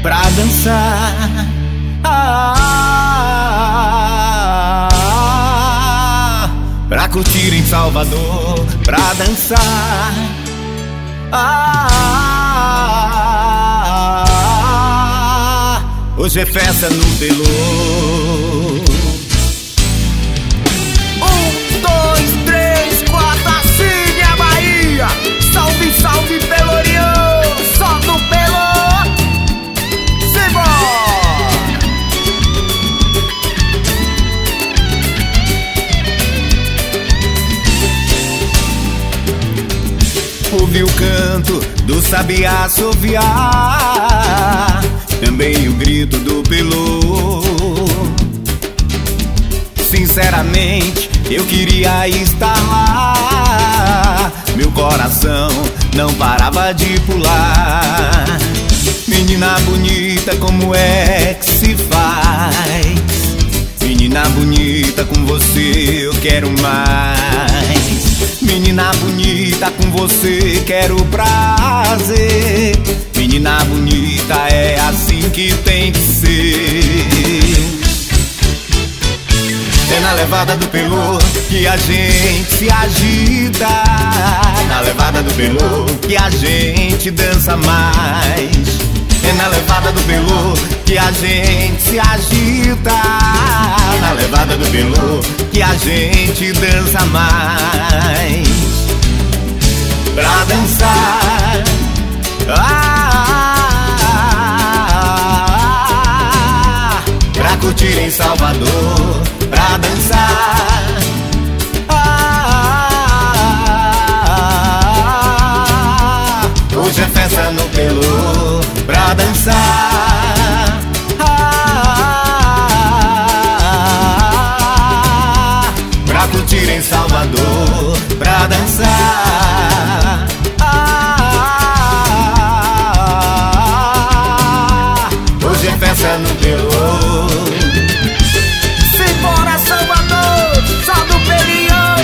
pra dançar. Pra curtir em Salvador, pra dançar. Hoje é festa no Pelô. 1, 2, 3, 4, assim é a Bahia. Salve, salve, Pelorião, só no Pelô. Simbora! Ouvi o canto do sabiá assoviar, também o grito do Pelô. Sinceramente, eu queria estar lá. Meu coração não parava de pular. Menina bonita, como é que se faz? Menina bonita, com você eu quero mais. Menina bonita, com você quero prazer. Menina bonita, é assim que tem que ser. É na levada do Pelô que a gente se agita. Na levada do Pelô que a gente dança mais. É na levada do Pelô que a gente se agita. Na levada do Pelô que a gente dança mais. Pra dançar, pra curtir em Salvador, pra dançar. Hoje é festa no Pelô, pra dançar. Pra curtir em Salvador, pra dançar. Hoje é festa no Pelô. Simbora, Salvador, só do Pelião.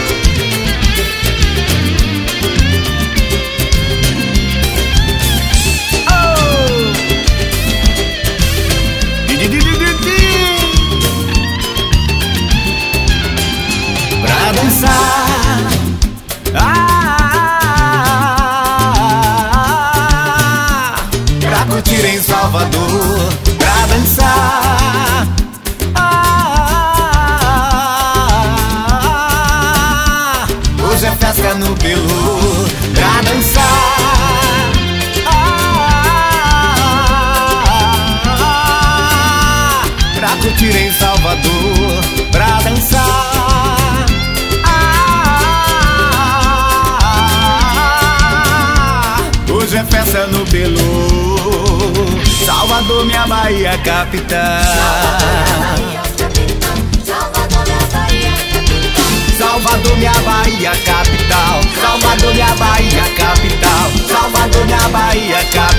Pra dançar, pra curtir em Salvador, pra dançar. Hoje é festa no Pelô, pra dançar. Pra curtir em Salvador, pra dançar. Hoje é festa no Pelô. Salvador, minha Bahia, capital. Salvador, minha Bahia, capital. Salvador, minha Bahia, capital. Salvador, minha Bahia, capital.